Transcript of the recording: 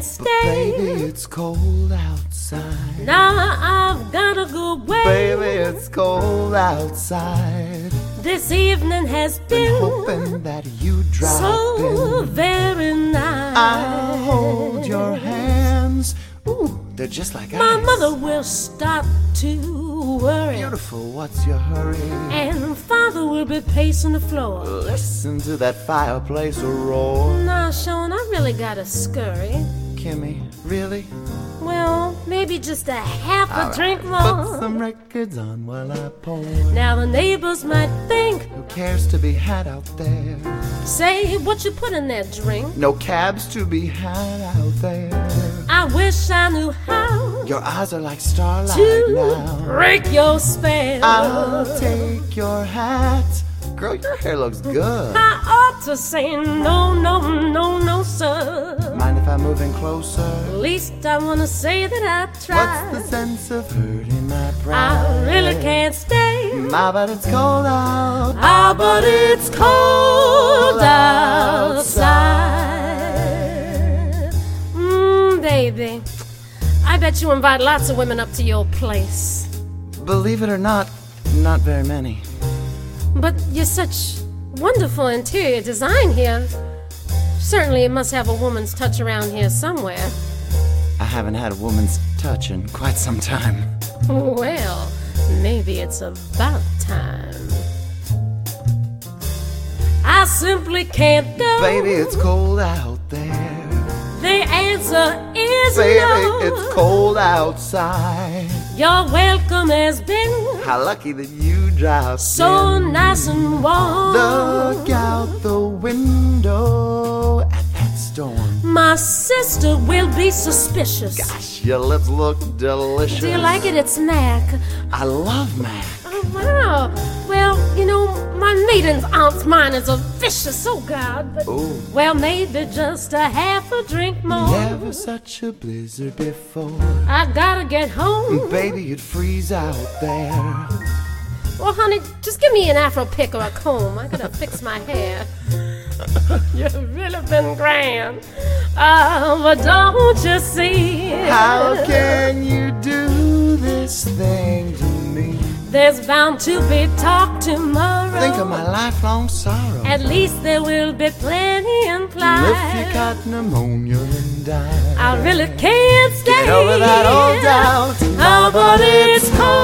can't stay. Baby, it's cold outside. Now I've gotta go away. Baby, it's cold outside. This evening has been hoping that you drop so in. very nice. I'll hold your hands. Ooh, they're just like My ice. mother will start to worry. Beautiful, what's your hurry? And father will be pacing the floor. Listen to that fireplace roar. Nah, Sean, I really gotta scurry. Kimmy, really? Well, maybe just a half a All drink right, more. put some records on while I pour. Now the neighbors might think, Who cares to be had out there? say what you put in that drink. No cabs to be had out there. I wish I knew how Your eyes are like starlight to now. break your spell. I'll take your hat. Girl, your hair looks good. I ought to say no, no, no, no, sir. Mind if I'm moving closer? At least I wanna say that I tried. What's the sense of hurting my pride? I really can't stay. My, but it's cold out. Ah, but it's cold outside. Baby, I bet you invite lots of women up to your place. Believe it or not, not very many. But you're such wonderful interior design here. Certainly it must have a woman's touch around here somewhere. I haven't had a woman's touch in quite some time. Well, maybe it's about time. I simply can't go. Baby, it's cold out there. The answer is Baby, no. it's cold outside. Your welcome has been How lucky that you dropped so in. nice and warm. Look out the window at that storm. My sister will be suspicious. Gosh, your lips look delicious. Do you like it? It's Mac. I love Mac. Oh, wow. Well, you know, my maiden's aunt's mine is a vicious, oh God. But, Ooh. well, maybe just a half a drink more. Never such a blizzard before. I gotta get home. Baby, you'd freeze out there. Well, honey, just give me an afro pick or a comb. I gotta fix my hair. You've really been grand. Oh, but don't you see? How can you do this thing to me? There's bound to be talk tomorrow. Think of my lifelong sorrow. At least there will be plenty implied. If you got pneumonia and die, I really can't stay. get over that old doubt. Oh, but it's cold